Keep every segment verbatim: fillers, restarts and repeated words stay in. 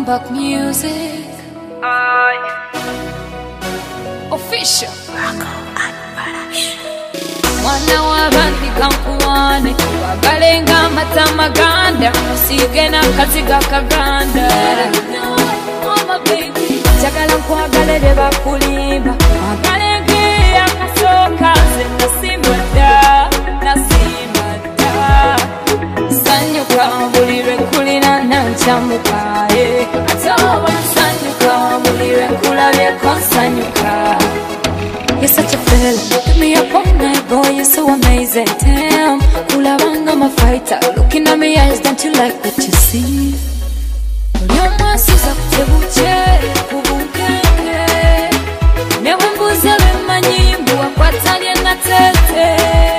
Comeback music. Ay. Official. Mwana w'abandi kankuwane wagalenga amata maganda musige n'akaziga kaganda. Njagala nkwagalire bakulimba wagalenge akasoka nze nasimba dda nasimba dda sanyuka buli lwe kulina nankyamuka ate oba nsanyuka buli lwe nkulabyeko nsanyuka. You're such a fella, pick me up all night, boy, you're so amazing. Damn, kulabanga I'm a fighter. Looking at me eyes, don't you like what you see? Ulyoma suza kutebuche, kubunkenge newe mbuze bemanyi mbuwa kwatalye na tete.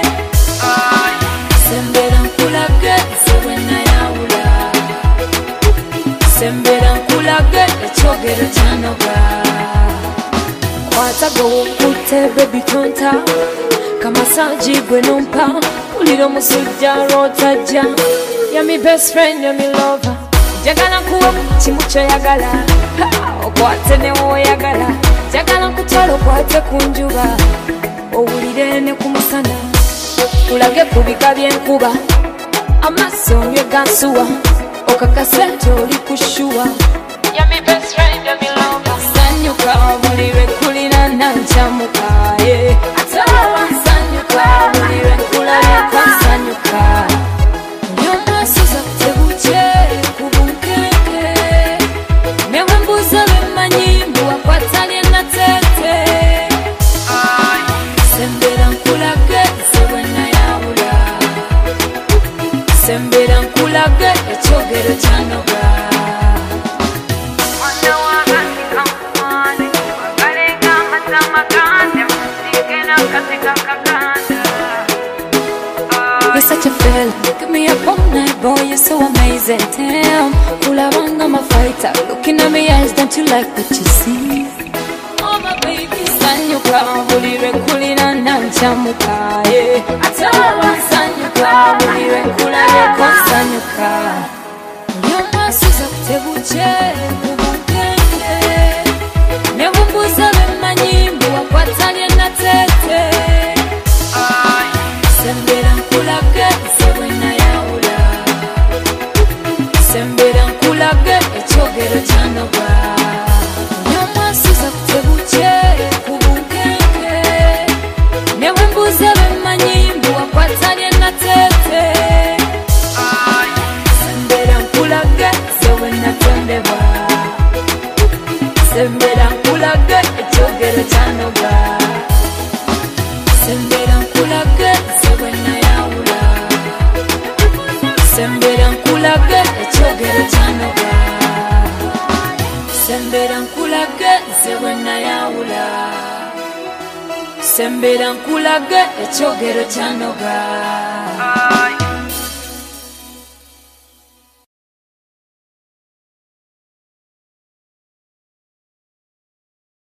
Sembera nkulage, sewe na yaula sembera nkulage, ekyogero kyanoga. Kwatago ukute baby tonta kama saji gwe nompa uliro musujja rotaja. You're my best friend, you're my lover. Jagala kuwa kimu kyoyagala okwate ne woyagala. Jagala nkutwala okwate kunjuba owulire ne kumusana kulage kubika byenkuba amaso nge gansuwa okakase nti oli kushuwa. You're my best friend, you're my lover. Sanyuka buli lwe kulina nankyamuka ate oba nsanyuka buli lwe nkulabyeko nsanyuka. Ulyoma suza kutebuche kubunkenge newe mbuze bemanyi mbuwa kwatalye na tete. Sembera nkulage, sewe na yaula sembera nkulage, ekyogero kyanoga. You're such a fella, give me up all night, boy, you're so amazing. Damn, kulabanga I'm a fighter. Looking at me eyes, don't you like what you see? Oh my baby, sanyuka buli lwe kulina nankyamuka ate oba nsanyuka buli lwe nkulabyeko nsanyuka. Ulyoma suza kutebuche kubunkenge newe mbuze bemanyi mbuwa kwatalye na tete. Sembera nkulage, sewe na yaula sembera nkulage, ekyogero kyanoga. Ulyoma suza kutebuche kubunkenge newe mbuze bemanyi mbuwa kwatalye na tete. Sembera nkulage, sewe natondebwa sembera nkulage, ekyogero kyanoga. Sembera nkulage, sewe na yaula sembera nkulage, ekyogero kyanoga. Sembera nkulage, sewe na yaula sembera nkulage, ekyogero kyanoga.